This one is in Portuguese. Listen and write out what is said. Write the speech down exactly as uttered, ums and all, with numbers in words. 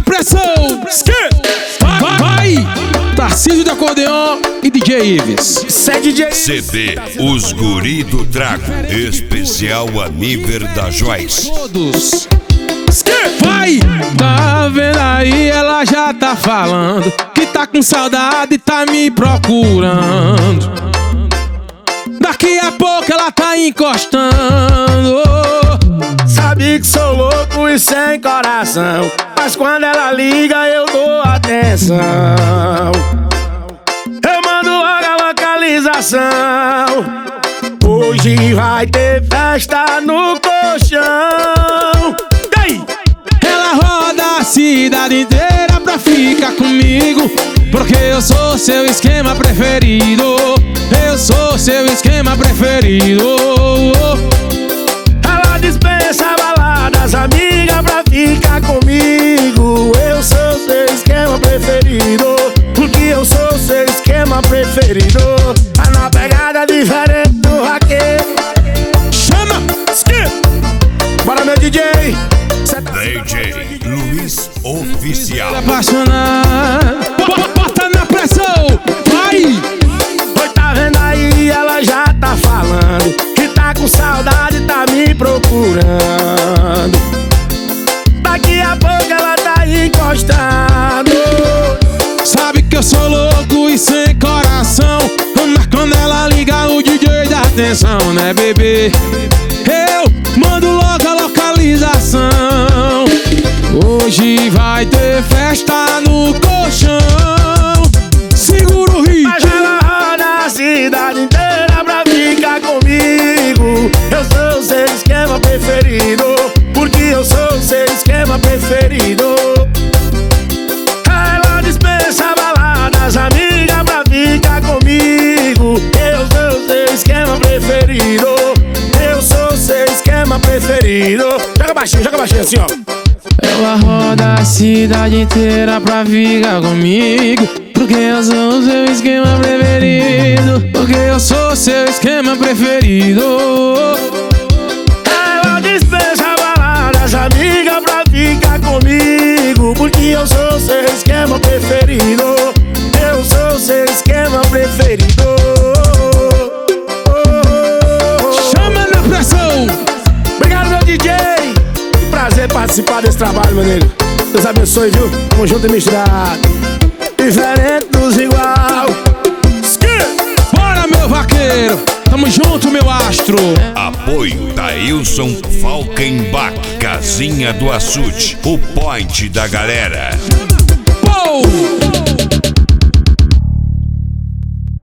pressão! Vai, vai! Tarcísio do acordeon e D J Ives. C D Os Guri do Trago, especial a nível da Joyce. Todos. Vai! Tá vendo aí, ela já tá falando que tá com saudade e tá me procurando. Daqui a pouco ela tá encostando. Sabe que sou louco e sem coração, mas quando ela liga eu dou atenção. Eu mando logo a localização. Hoje vai ter festa no colchão. Ei! Ela roda a cidade inteira pra ficar comigo, porque eu sou seu esquema preferido. Eu sou seu esquema preferido. Ela dispensa baladas, amiga, pra ficar comigo. Eu sou seu esquema preferido, porque eu sou seu esquema preferido. Tá na pegada diferente do vaqueiro. Chama! Bora, meu D J! D J Luiz Oficial. Apaixonado, bota na pressão, vai! Oi, tá vendo aí, ela já tá falando que tá com saudade, tá me procurando. Daqui a pouco ela tá encostando. Sabe que eu sou louco e sem coração, mas quando ela liga o D J dá atenção, né, bebê? Eu mando logo a localização. Hoje vai ter festa no colchão. Segura o ritmo. Mas ela roda a cidade inteira pra ficar comigo. Eu sou o seu esquema preferido, porque eu sou o seu esquema preferido. Ela dispensa baladas, amiga, pra ficar comigo. Eu sou o seu esquema preferido. Eu sou o seu esquema preferido. Joga baixinho, joga baixinho assim, ó. Ela roda a cidade inteira pra ficar comigo, porque eu sou o seu esquema preferido. Porque eu sou o seu esquema preferido. Ela dispensa baladas, amiga, pra ficar comigo, porque eu sou o seu esquema preferido. Eu sou o seu esquema preferido. Chama na pressão. Obrigado, meu D J. Que prazer participar desse trabalho, meu nego. Deus abençoe, viu? Tamo junto e misturado. Diferente dos igual. Bora, meu vaqueiro. Tamo junto, meu astro. Apoio Tailson Falkenbach, Casinha do Açude, o point da galera.